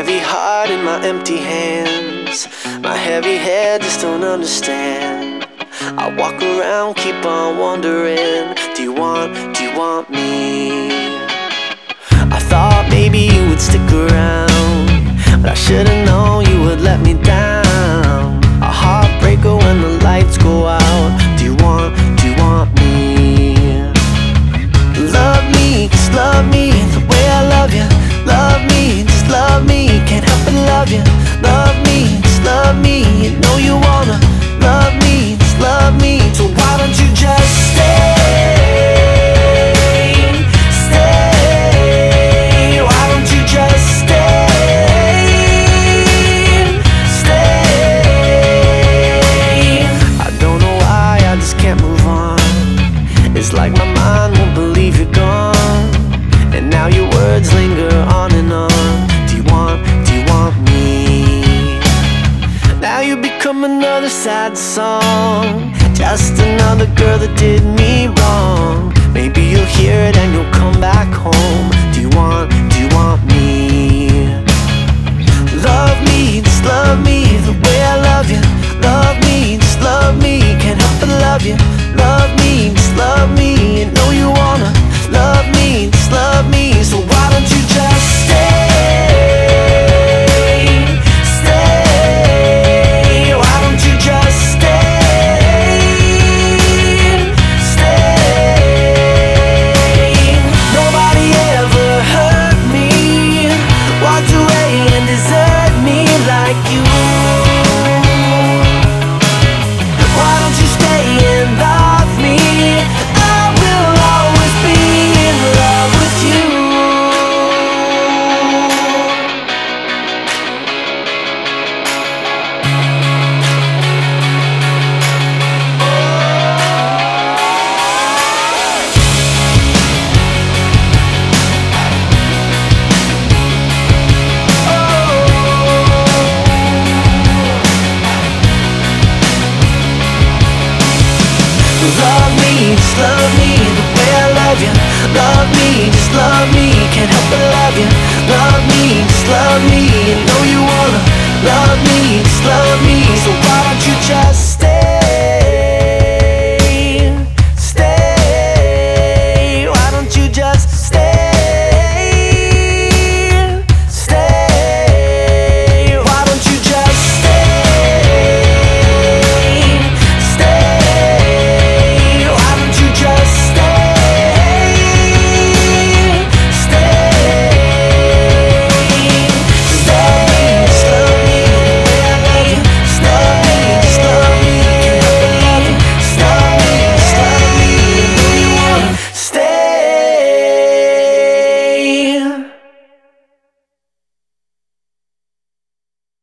heavy heart in my empty hands. My heavy head just don't understand. I walk around, keep on wondering, do you want me? I thought maybe you would stick around, but I should've known you would let me down. A heartbreaker when the lights go out. Do you want me? Love me, just love me the way I love you. Love me, just love me, can't help but love you. Love me, just love me, you know you wanna. Love me, just love me, so why don't you just stay? Stay, why don't you just stay? Stay. I don't know why, I just can't move on. It's like my mind won't believe you're gone, and now your words linger on and on. Do you want me? Now you become another sad song, just another girl that did me wrong. Maybe you'll hear it and you'll come back home. Do you want me? Love me, just love me the way I love you. Love me, just love me, can't help but love you. Love me, just love me, you know you wanna. Love me, just love me, so why don't you just stay? Stay, why don't you just stay? Stay. Nobody ever hurt me, walked away and desert me like you. Why don't you stay and love me? I will always be in love with you. Love me, just love me the way I love you. Love me, just love me, can't help but love you. Love me, just love me, you know you wanna. Love me, just love me, so why don't you just